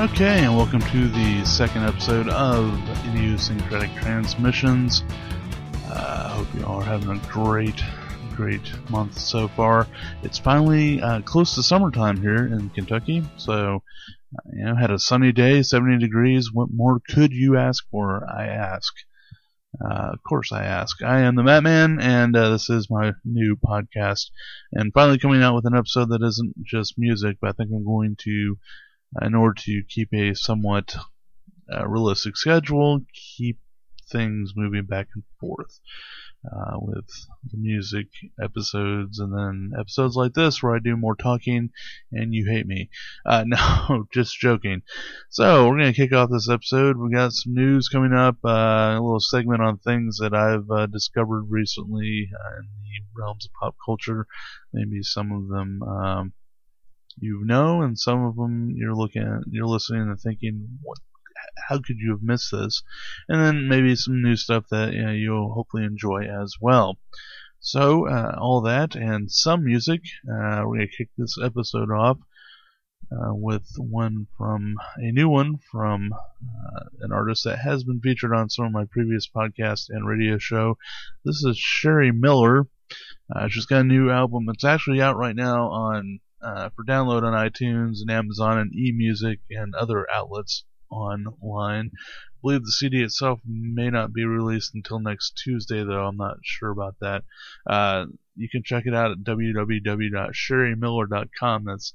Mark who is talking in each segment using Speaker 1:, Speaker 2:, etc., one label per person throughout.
Speaker 1: Okay, and welcome to the second episode of Idiosyncratic Transmissions. I hope you all are having a great month so far. It's finally close to summertime here in Kentucky, so had a sunny day, 70 degrees. What more could you ask for? I ask. Of course I ask. I am the Matman, and this is my new podcast. And finally coming out with an episode that isn't just music, but I think I'm going to, in order to keep a somewhat realistic schedule, keep things moving back and forth with the music episodes, and then episodes like this where I do more talking and you hate me. No, just joking. So we're going to kick off this episode. We got some news coming up, a little segment on things that I've discovered recently in the realms of pop culture. Maybe some of them you know, and some of them you're listening and thinking, how could you have missed this? And then maybe some new stuff that you'll hopefully enjoy as well. So all that and some music. We're going to kick this episode off with a new one from an artist that has been featured on some of my previous podcasts and radio show. This is Sherry Miller. She's got a new album. It's actually out right now on for download on iTunes and Amazon and eMusic and other outlets online. I believe the CD itself may not be released until next Tuesday, though. I'm not sure about that. You can check it out at www.sherrymiller.com. That's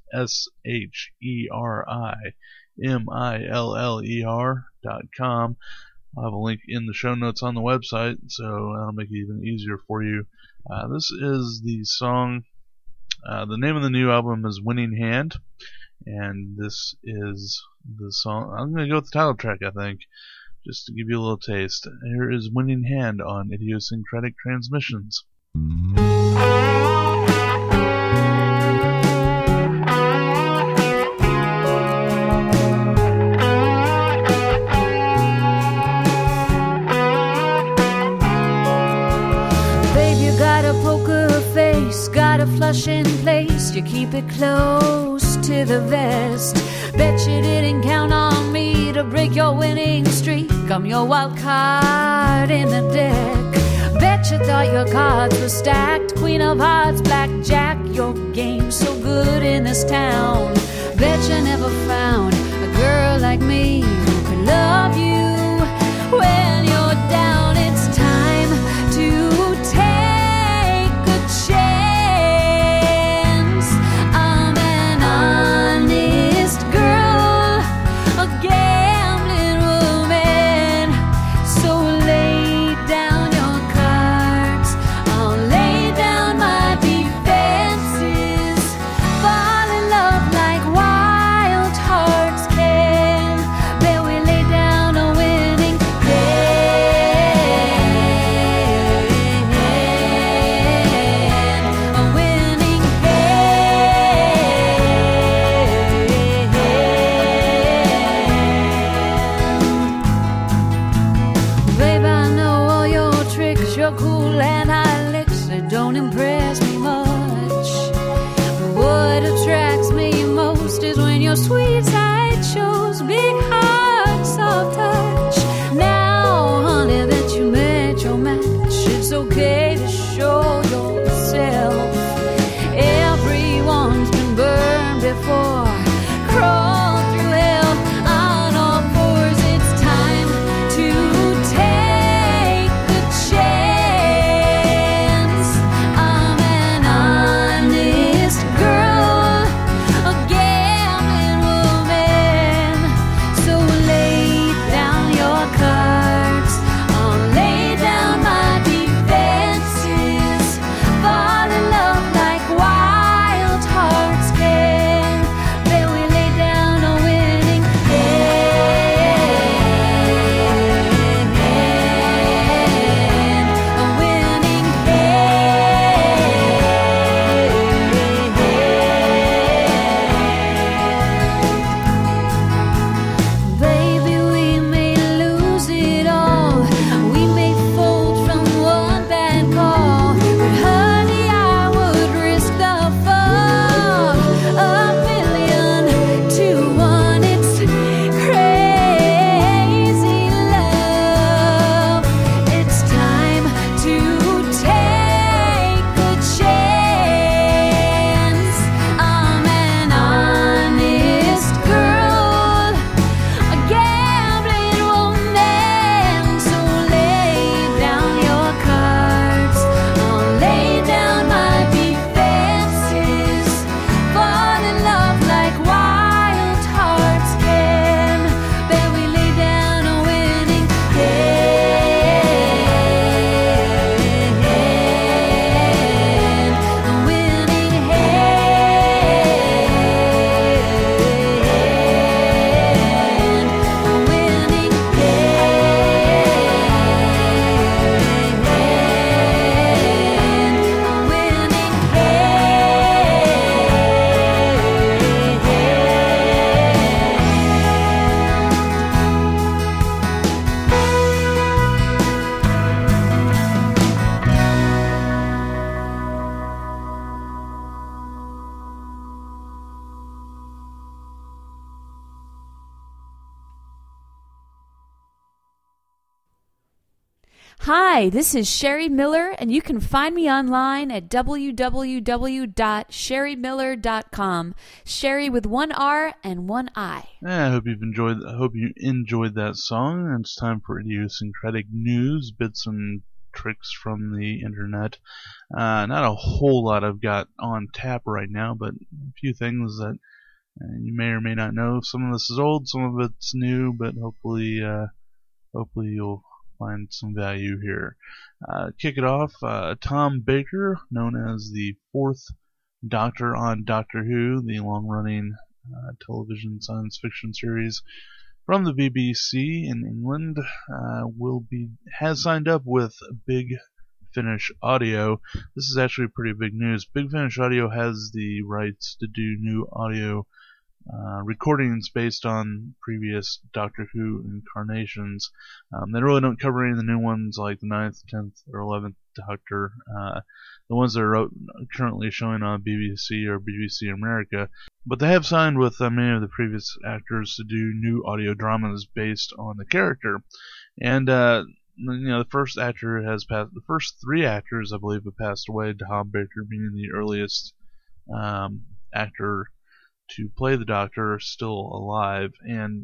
Speaker 1: SherryMiller.com. I'll have a link in the show notes on the website, so that'll make it even easier for you. This is the song. The name of the new album is Winning Hand, and this is the song. I'm going to go with the title track, I think, just to give you a little taste. Here is Winning Hand on Idiosyncratic Transmissions.
Speaker 2: Got a flush in place, you keep it close to the vest. Bet you didn't count on me to break your winning streak. I'm your wild card in the deck. Bet you thought your cards were stacked. Queen of hearts, blackjack, your game's so good in this town. Bet you never found a girl like me who could love you when you're down. It's time to take a chance. Your sweet side shows, big heart, soft touch. Now, honey, that you met your match, it's okay to show yourself. Everyone's been burned before. Crawl through hell on all fours. It's time to take the chance. I'm an honest girl, again. Hi, this is Sherry Miller, and you can find me online at www.sherrymiller.com. Sherry with one R and one I.
Speaker 1: I hope you enjoyed that song. And it's time for idiosyncratic news, bits and tricks from the internet. Not a whole lot I've got on tap right now, but a few things that you may or may not know. Some of this is old, some of it's new, but hopefully you'll find some value here. Kick it off, Tom Baker, known as the fourth Doctor on Doctor Who, the long-running television science fiction series from the BBC in England, has signed up with Big Finish Audio. This is actually pretty big news. Big Finish Audio has the rights to do new audio recordings based on previous Doctor Who incarnations. They really don't cover any of the new ones like the 9th, 10th, or 11th Doctor. The ones that are currently showing on BBC or BBC America. But they have signed with many of the previous actors to do new audio dramas based on the character. And the first actor has passed. The first three actors, I believe, have passed away. Tom Baker being the earliest actor to play the Doctor, still alive, and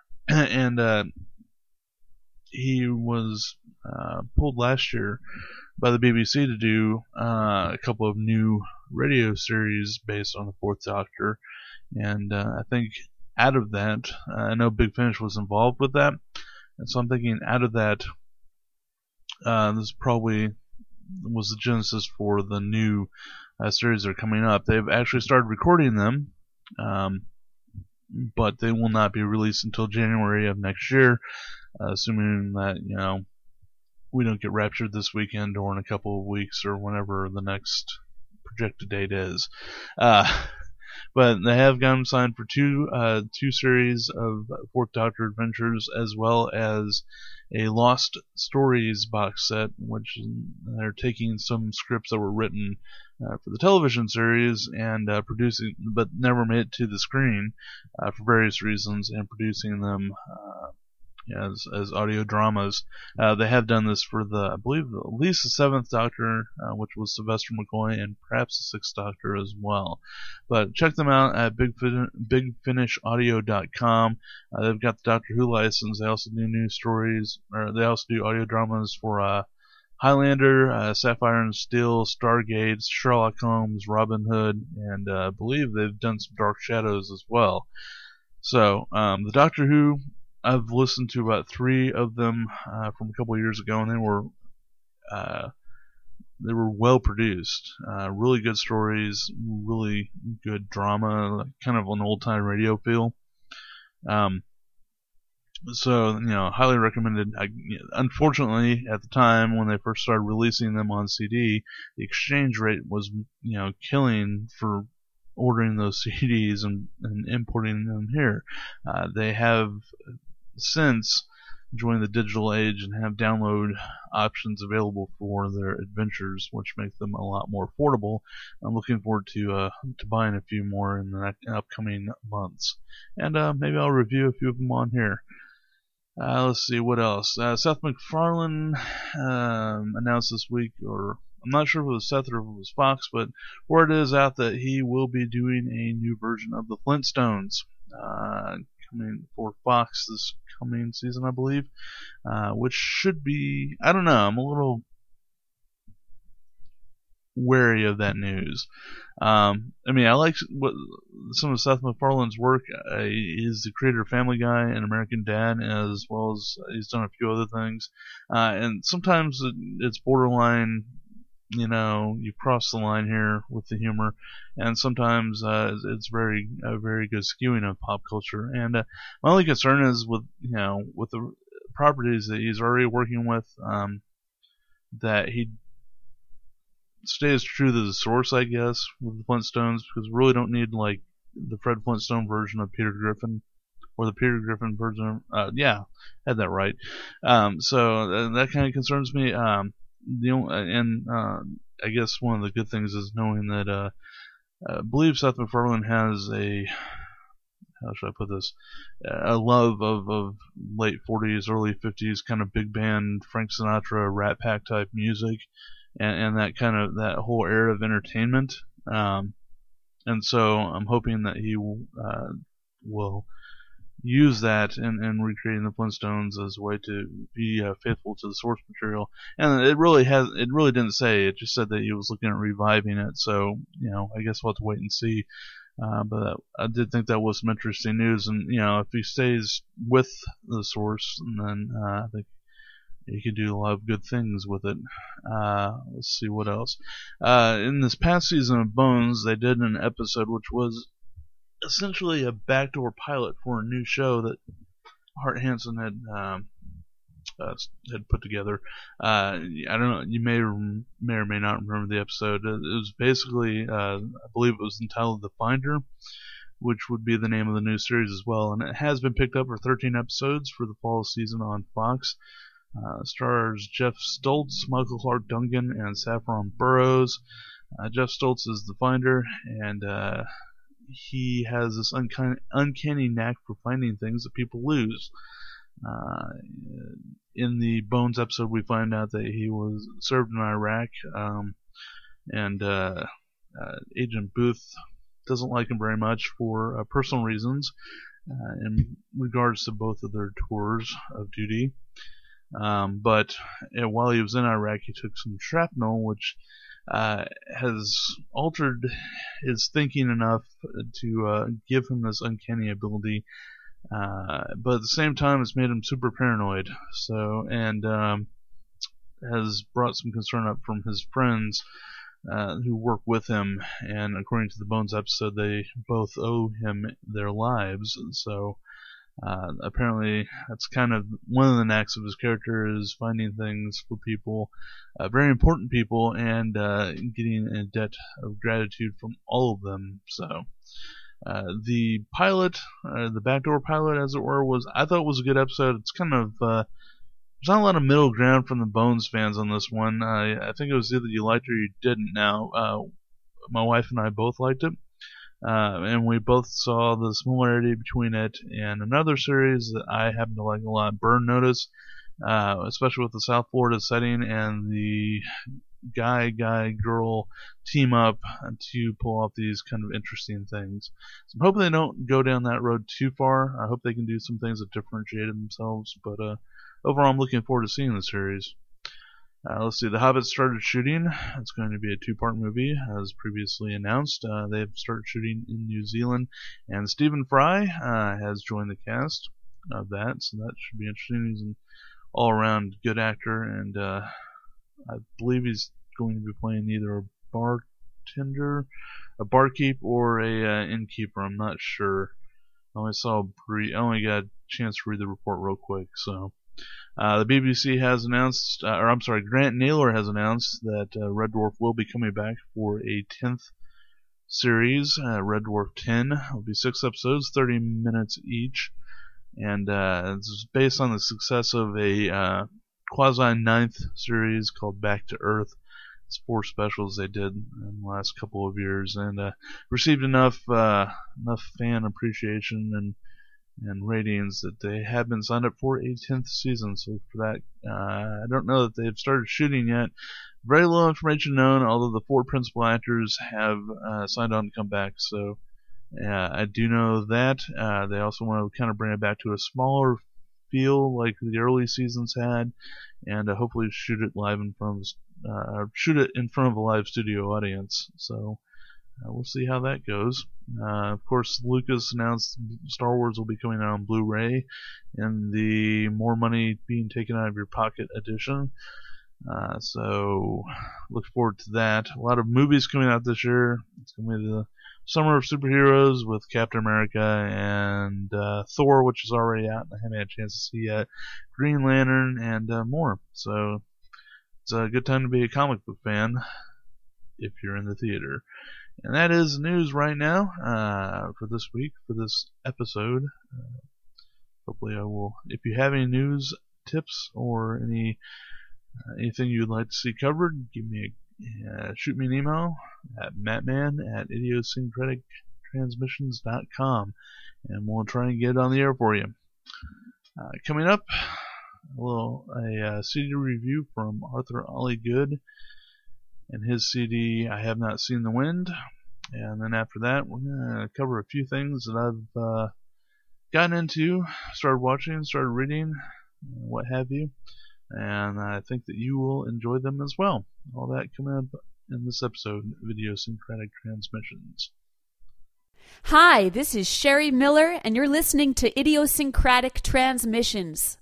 Speaker 1: he was pulled last year by the BBC to do a couple of new radio series based on the Fourth Doctor, and I think out of that, I know Big Finish was involved with that, and so I'm thinking out of that, this probably was the genesis for the new series that are coming up. They've actually started recording them. But they will not be released until January of next year, assuming that we don't get raptured this weekend or in a couple of weeks or whenever the next projected date is. But they have gotten signed for two series of Fourth Doctor adventures, as well as a Lost Stories box set, which they're taking some scripts that were written for the television series and producing, but never made it to the screen for various reasons, and producing them as audio dramas. They have done this for I believe at least the 7th Doctor, which was Sylvester McCoy, and perhaps the 6th Doctor as well. But check them out at bigfinishaudio.com. They've got the Doctor Who license. They also do new stories, or they also do audio dramas for Highlander, Sapphire and Steel, Stargate, Sherlock Holmes, Robin Hood, and I believe they've done some Dark Shadows as well. So, the Doctor Who, I've listened to about 3 of them from a couple of years ago, and they were well produced, really good stories, really good drama, kind of an old time radio feel. So, highly recommended. Unfortunately, at the time when they first started releasing them on CD, the exchange rate was, killing for ordering those CDs and importing them here. They have since joined the digital age and have download options available for their adventures, which make them a lot more affordable. I'm looking forward to buying a few more in the upcoming months, and maybe I'll review a few of them on here. Let's see, what else? Seth MacFarlane announced this week, or I'm not sure if it was Seth or if it was Fox, but word is out that he will be doing a new version of the Flintstones coming for Fox this coming season, I believe, which should be, I don't know, I'm a little wary of that news. I like some of Seth MacFarlane's work. He's the creator of Family Guy and American Dad, as well as he's done a few other things. And sometimes it's borderline, you cross the line here with the humor, and sometimes it's very good skewing of pop culture. And my only concern is with the properties that he's already working with, that he stays true to the source, I guess, with the Flintstones, because we really don't need like the Fred Flintstone version of Peter Griffin, or the Peter Griffin version. Yeah, had that right. So that kind of concerns me. I guess one of the good things is knowing that I believe Seth MacFarlane has how should I put this? A love of late 40s, early 50s kind of big band Frank Sinatra, Rat Pack type music, and that kind of that whole era of entertainment. And so I'm hoping that he will use that in recreating the Flintstones as a way to be faithful to the source material. And it really didn't say. It just said that he was looking at reviving it. So I guess we'll have to wait and see. But I did think that was some interesting news. And if he stays with the source, then I think he could do a lot of good things with it. Let's see what else. In this past season of Bones, they did an episode which was essentially a backdoor pilot for a new show that Hart Hanson had put together. I don't know. You may or may not remember the episode. It was basically, I believe it was entitled The Finder, which would be the name of the new series as well. And it has been picked up for 13 episodes for the fall season on Fox. Stars Jeff Stoltz, Michael Clark Duncan, and Saffron Burrows. Jeff Stoltz is the Finder, and he has this uncanny knack for finding things that people lose. In the Bones episode, we find out that he was served in Iraq, and Agent Booth doesn't like him very much for personal reasons in regards to both of their tours of duty. But while he was in Iraq, he took some shrapnel, which has altered his thinking enough to give him this uncanny ability, but at the same time it's made him super paranoid, and has brought some concern up from his friends who work with him, and according to the Bones episode, they both owe him their lives. So apparently that's kind of one of the knacks of his character, is finding things for people, very important people, and getting a debt of gratitude from all of them. So the pilot, the backdoor pilot as it were, I thought was a good episode. It's kind of there's not a lot of middle ground from the Bones fans on this one. I think it was either you liked it or you didn't. Now my wife and I both liked it. And we both saw the similarity between it and another series that I happen to like a lot, Burn Notice, especially with the South Florida setting and the guy-girl team up to pull off these kind of interesting things. So I'm hoping they don't go down that road too far. I hope they can do some things that differentiate themselves, but overall I'm looking forward to seeing the series. Let's see, The Hobbit started shooting. It's going to be a 2-part movie, as previously announced. They've started shooting in New Zealand, and Stephen Fry has joined the cast of that, so that should be interesting. He's an all-around good actor, and I believe he's going to be playing either a bartender, a barkeep, or a innkeeper. I'm not sure. I only got a chance to read the report real quick, so... the BBC has announced, Grant Naylor has announced that Red Dwarf will be coming back for a 10th series, Red Dwarf 10. It'll be 6 episodes, 30 minutes each, and it's based on the success of a quasi-9th series called Back to Earth. It's 4 specials they did in the last couple of years, and received enough fan appreciation and ratings that they have been signed up for a 10th season. So for that, I don't know that they've started shooting yet. Very little information known, although the 4 principal actors have signed on to come back. So I do know that. They also want to kind of bring it back to a smaller feel like the early seasons had, and hopefully shoot it in front of a live studio audience. So we'll see how that goes. Of course, Lucas announced Star Wars will be coming out on Blu-ray in the More Money Being Taken Out of Your Pocket edition. So look forward to that. A lot of movies coming out this year. It's going to be the Summer of Superheroes with Captain America and Thor, which is already out and I haven't had a chance to see yet. Green Lantern and more. So it's a good time to be a comic book fan if you're in the theater. And that is news right now for this week, for this episode. Hopefully I will, if you have any news, tips, or anything you'd like to see covered, shoot me an email at mattman@idiosyncratic SyncreticTransmissions.com, and we'll try and get it on the air for you. Coming up, a CD review from Arthur Ollie Good and his CD I Have Not Seen the Wind. And then after that, we're going to cover a few things that I've gotten into, started watching, started reading, what have you. And I think that you will enjoy them as well. All that coming up in this episode of Idiosyncratic Transmissions.
Speaker 2: Hi, this is Sherry Miller, and you're listening to Idiosyncratic Transmissions.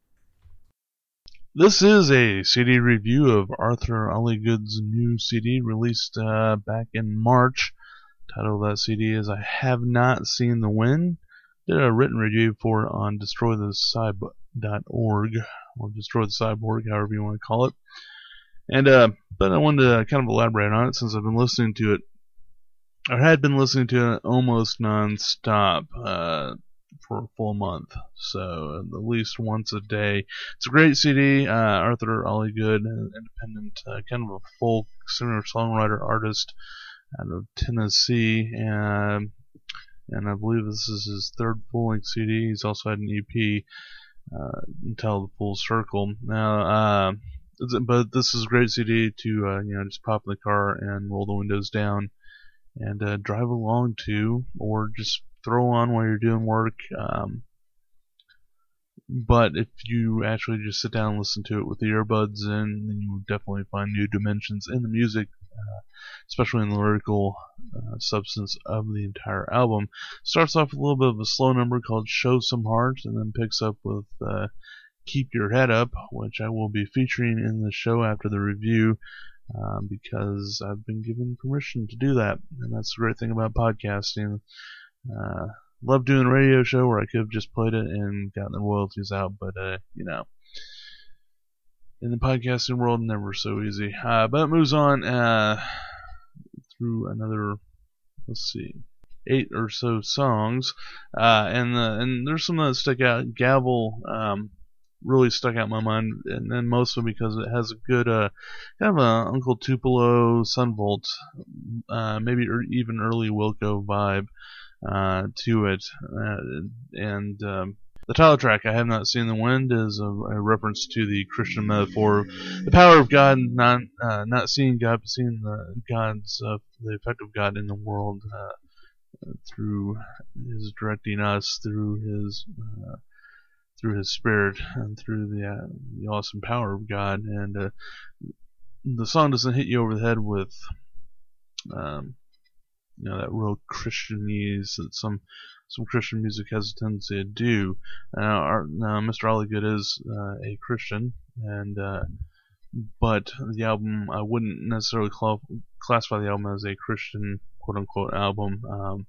Speaker 1: This is a CD review of Arthur Ollie Good's new CD released back in March. The title of that CD is I Have Not Seen the Wind. Did a written review for it on DestroyTheCyb.org, or Destroy the Cyborg, however you want to call it. And but I wanted to kind of elaborate on it since I've been listening to it, or had been listening to it almost non-stop for a full month, so at least once a day. It's a great CD. Arthur Ollie Good, independent, kind of a folk singer-songwriter artist out of Tennessee, and I believe this is his third full-length CD. He's also had an EP entitled Full Circle. Now, but this is a great CD to just pop in the car and roll the windows down and drive along to, or just throw on while you're doing work. But if you actually just sit down and listen to it with the earbuds in, then you will definitely find new dimensions in the music, especially in the lyrical substance of the entire album. Starts off with a little bit of a slow number called Show Some Heart, and then picks up with Keep Your Head Up, which I will be featuring in the show after the review, because I've been given permission to do that, and that's the great thing about podcasting. Love doing a radio show where I could have just played it and gotten the royalties out, but in the podcasting world, never so easy. But it moves on through another, 8 or so songs, and there's some that stick out. Gavel really stuck out in my mind, and then mostly because it has a good kind of a Uncle Tupelo, Sunvolt, maybe even early Wilco vibe to it, and the title track, I Have Not Seen the Wind, is a reference to the Christian metaphor of the power of God, not seeing God, but seeing the effect of God in the world through His directing us, through His Spirit, and through the awesome power of God. And the song doesn't hit you over the head with that real Christianese that some Christian music has a tendency to do. Now Mr. Ollie Good is a Christian, and but the album, I wouldn't necessarily classify the album as a Christian quote-unquote album.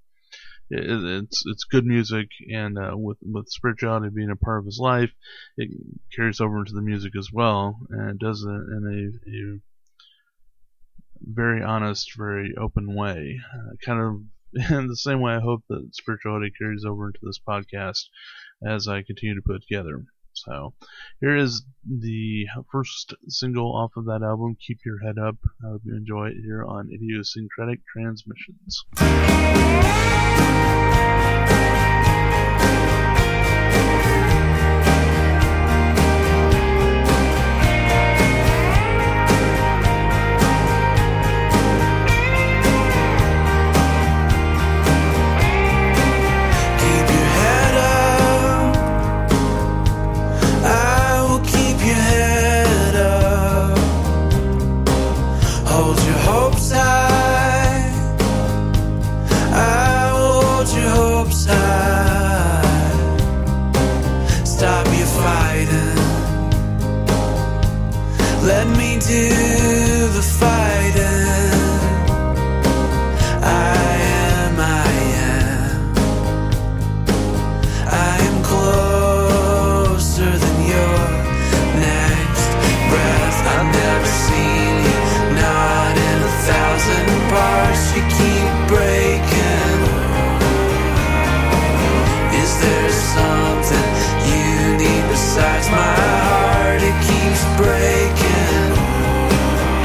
Speaker 1: It's good music, and with spirituality being a part of his life, it carries over into the music as well, and it does it in a very honest, very open way, kind of in the same way I hope that spirituality carries over into this podcast as I continue to put it together. So here is the first single off of that album, Keep Your Head Up. I hope you enjoy it here on Idiosyncratic Transmissions.
Speaker 3: Besides my heart, it keeps breaking.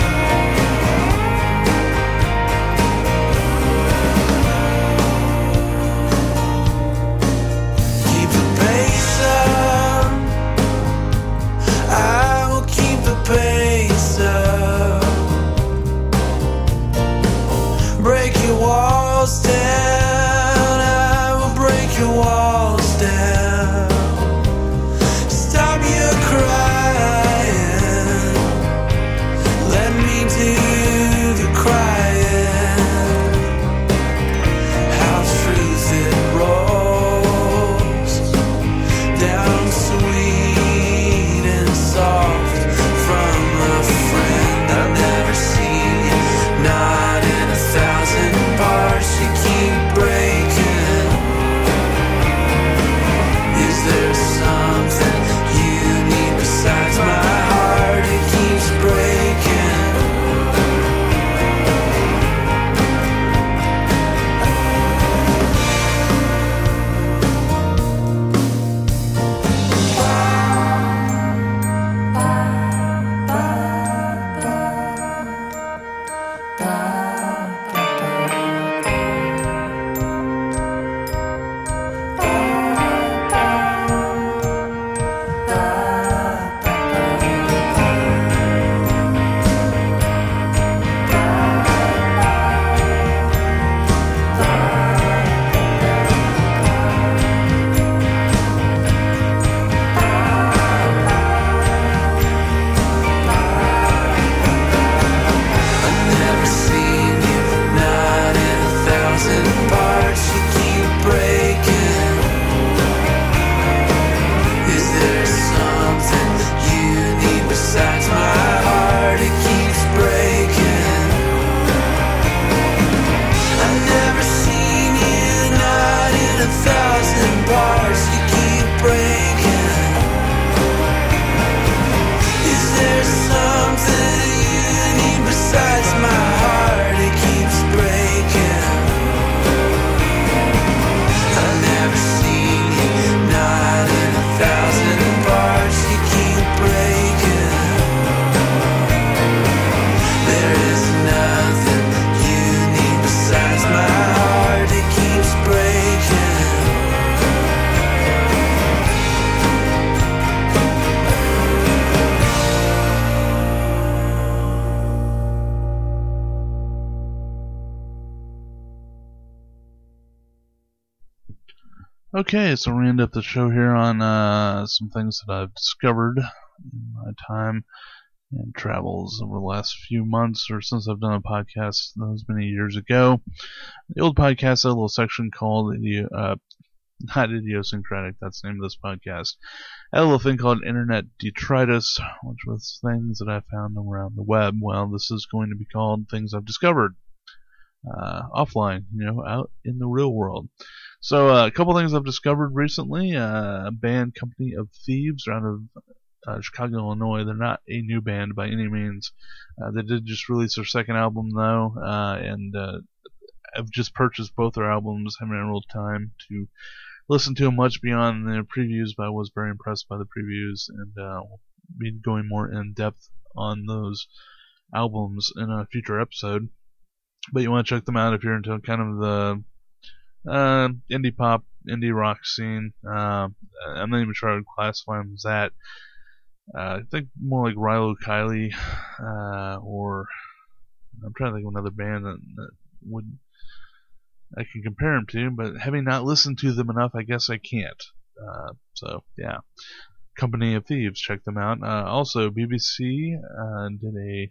Speaker 1: Okay, so we're going to end up the show here on some things that I've discovered in my time and travels over the last few months or since I've done a podcast those many years ago. The old podcast had a little section called not Idiosyncratic, that's the name of this podcast. I had a little thing called Internet Detritus, which was things that I found around the web. Well, this is going to be called Things I've Discovered offline, out in the real world. So a couple things I've discovered recently. A band, Company of Thieves, out of Chicago, Illinois. They're not a new band by any means. They did just release their second album, though, and I've just purchased both their albums. Haven't had a real time to listen to them much beyond the previews, but I was very impressed by the previews, and we'll be going more in depth on those albums in a future episode. But you want to check them out if you're into kind of the indie pop, indie rock scene. I'm not even sure I would classify them as that. I think more like Rilo Kiley, or I'm trying to think of another band that would I can compare them to, but having not listened to them enough, I guess I can't. So yeah, Company of Thieves, check them out. Also, BBC did a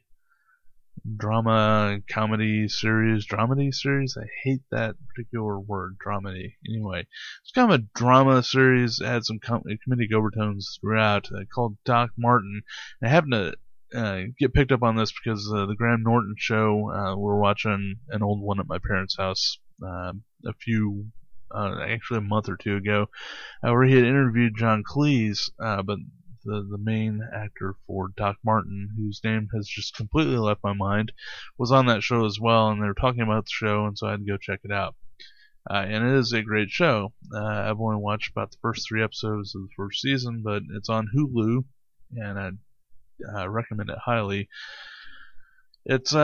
Speaker 1: dramedy series. I hate that particular word, dramedy. Anyway, it's kind of a drama series. It had some comedic overtones throughout, called Doc Martin. And I happened to get picked up on this because the Graham Norton show, we were watching an old one at my parents' house actually a month or two ago, where he had interviewed John Cleese, but the main actor for Doc Martin, whose name has just completely left my mind, was on that show as well, and they were talking about the show, and so I had to go check it out. And it is a great show. I've only watched about the first 3 episodes of the first season, but it's on Hulu, and I recommend it highly. It's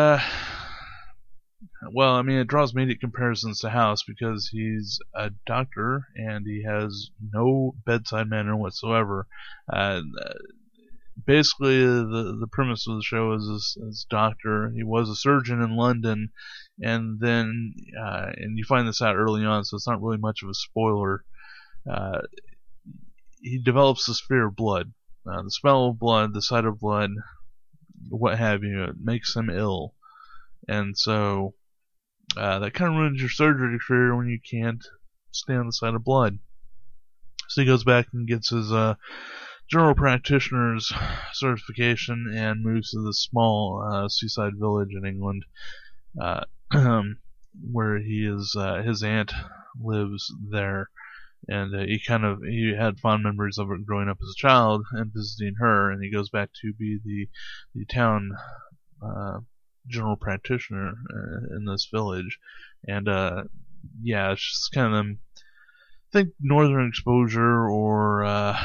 Speaker 1: well, I mean, it draws immediate comparisons to House because he's a doctor and he has no bedside manner whatsoever. Basically, the premise of the show is this doctor. He was a surgeon in London, and then and you find this out early on, so it's not really much of a spoiler. He develops this fear of blood. The smell of blood, the sight of blood, what have you, it makes him ill. And so that kind of ruins your surgery career when you can't stand the sight of blood. So he goes back and gets his general practitioner's certification and moves to this small seaside village in England, where his aunt lives there, and he had fond memories of it growing up as a child and visiting her, and he goes back to be the town general practitioner in this village, and yeah, it's just kind of think Northern Exposure or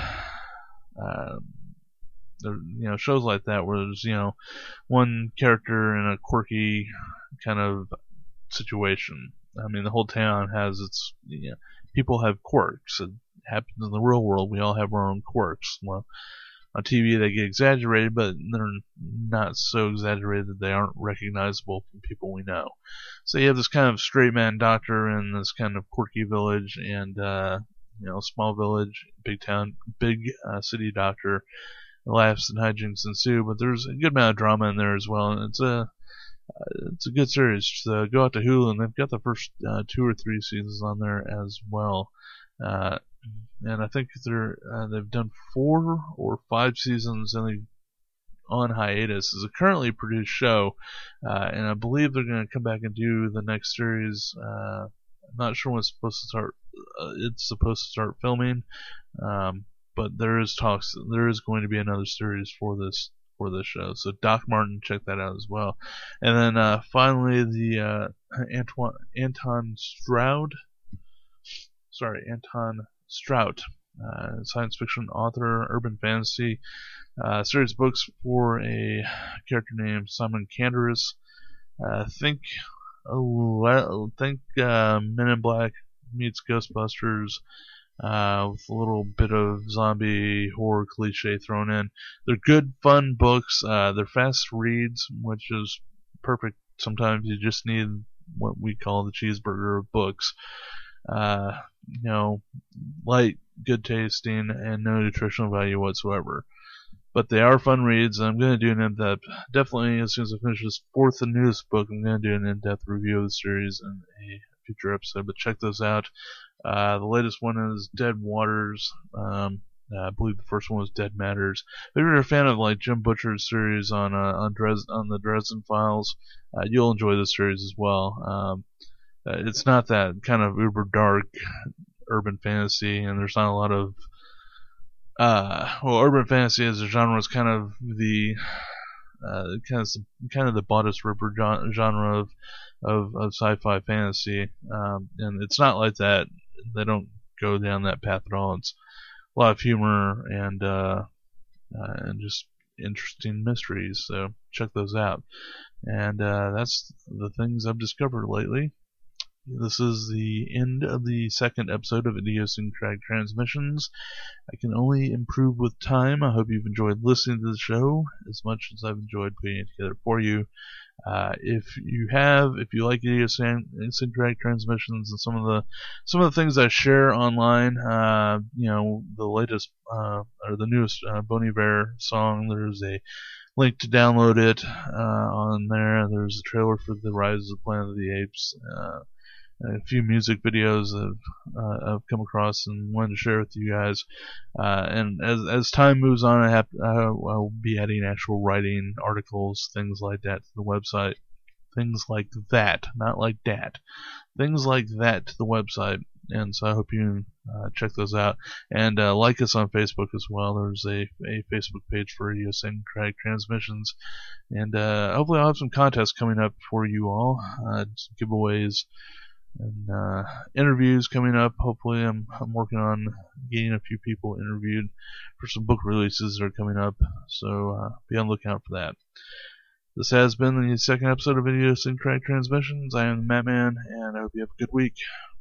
Speaker 1: shows like that where there's one character in a quirky kind of situation. I mean, the whole town has its people have quirks. It happens in the real world. We all have our own quirks. Well, on TV they get exaggerated, but they're not so exaggerated that they aren't recognizable from people we know. So you have this kind of straight man doctor in this kind of quirky village, and small village, big town, big city doctor. Laughs and hijinks ensue, but there's a good amount of drama in there as well, and it's a good series. So go out to Hulu, and they've got the first 2 or 3 seasons on there as well. And I think they've done 4 or 5 seasons, and they're on hiatus. It's a currently produced show, and I believe they're going to come back and do the next series. I'm not sure when it's supposed to start. It's supposed to start filming, but there is talks. There is going to be another series for this show. So Doc Martin, check that out as well. And then finally, the Anton Strout, science fiction author, urban fantasy, series of books for a character named Simon Canderous. Think Men in Black meets Ghostbusters, with a little bit of zombie horror cliche thrown in. They're good, fun books. They're fast reads, which is perfect. Sometimes you just need what we call the cheeseburger of books. light, good tasting, and no nutritional value whatsoever. But they are fun reads, and I'm going to do an in-depth, definitely as soon as I finish this fourth and newest book, I'm going to do an in-depth review of the series in a future episode, but check those out. The latest one is Dead Waters. I believe the first one was Dead Matters. If you're a fan of like Jim Butcher's series on the Dresden Files, you'll enjoy this series as well. It's not that kind of uber dark urban fantasy, and there's not a lot of urban fantasy as a genre is kind of the the Bodice Ripper genre of sci-fi fantasy, and it's not like that. They don't go down that path at all. It's a lot of humor and just interesting mysteries. So check those out. And that's the things I've discovered lately. This is the end of the second episode of Idiosyncratic Transmissions. I can only improve with time. I hope you've enjoyed listening to the show as much as I've enjoyed putting it together for you. If you like Idiosyncratic Transmissions and some of the things I share online, the latest or the newest Bon Iver song, there's a link to download it on there. There's a trailer for The Rise of the Planet of the Apes. A few music videos I've come across and wanted to share with you guys. And as time moves on, I'll be adding actual writing, articles, things like that to the website. Things like that, not like dat. Things like that to the website. And so I hope you check those out. And like us on Facebook as well. There's a Facebook page for Idiosyncratic Transmissions. And hopefully I'll have some contests coming up for you all. Giveaways and interviews coming up. Hopefully I'm working on getting a few people interviewed for some book releases that are coming up, so be on the lookout for that. This has been the second episode of Idiosyncratic Transmissions. I am the Matt Man, and I hope you have a good week.